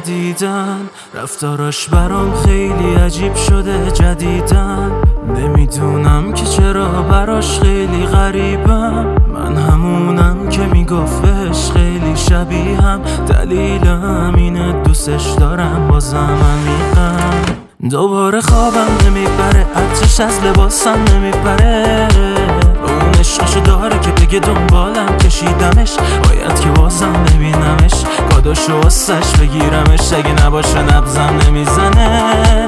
ندیدن، رفتاراش برام خیلی عجیب شده جدیدن. نمیدونم که چرا براش خیلی غریبم، من همونم که میگفت بهش خیلی شبیهم. دلیلم اینه دوستش دارم بازم عمیقم. دوباره خوابم نمیبره، عطرش از لباسم نمیبره. اون عشقشو داره که بگه دنبالم کشیدمش، باید که بازم ببینمش، کاداشو واسش بگیرمش. اگه نباشه نبزم نمیزنه.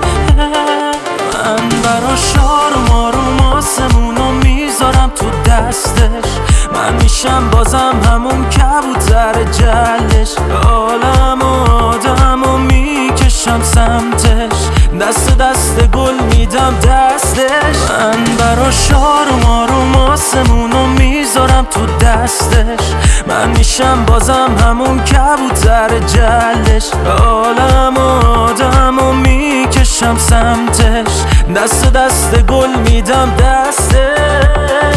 من براش آروم آروم آسمونو میذارم تو دستش، من میشم بازم همون کبوتر جلش. عالم و آدمو میکشم سمتش، دست دست گل میدم دستش. من براش آروم آروم آسمونو میذارم تو دستش، من میشم بازم همون کبوتر جلش. عالم و آدمو میکشم سمتش، دست دست گل میدم دستش.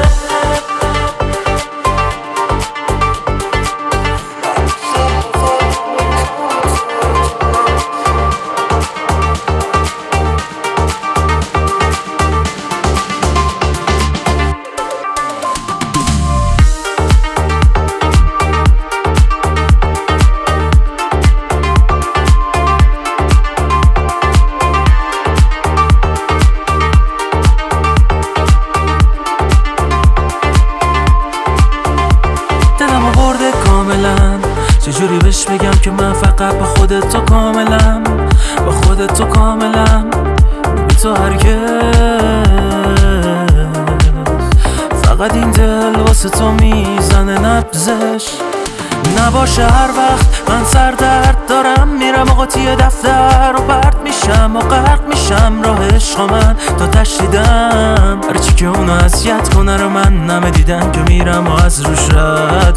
چجوری بهش بگم که من فقط با خودت تو کاملم، با خودت تو کاملم، بی تو هرگز. فقط این دل واسه تو میزنه نبزش. نباشه هر وقت من سردرد دارم، میرم و قاطی دفتر و پرت میشم و غرق میشم راه عشق من تا تشدیدم. هرچی که اونو اذیت کنه رو من نمه دیدم که میرم و از روش رد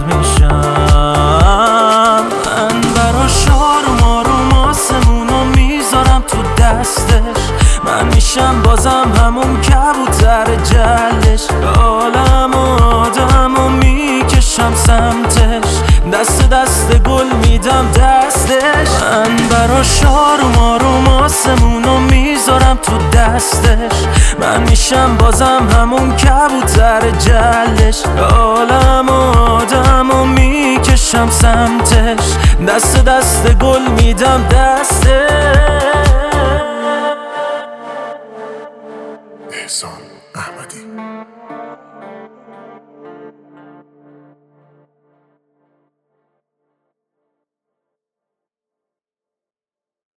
میشم. من براش آروم آروم آسمونو میذارم تو دستش، من میشم بازم همون کبوتر جلش. عالم و آدمو میکشم سمتش، دست دست گل میدم دستش. من براش آروم آروم آسمونو میذارم تو دستش، من میشم بازم همون کبوتر جلش. عالم و آدمو میکشم سمتش، دست دست گل میدم دستش. احسان احمدی.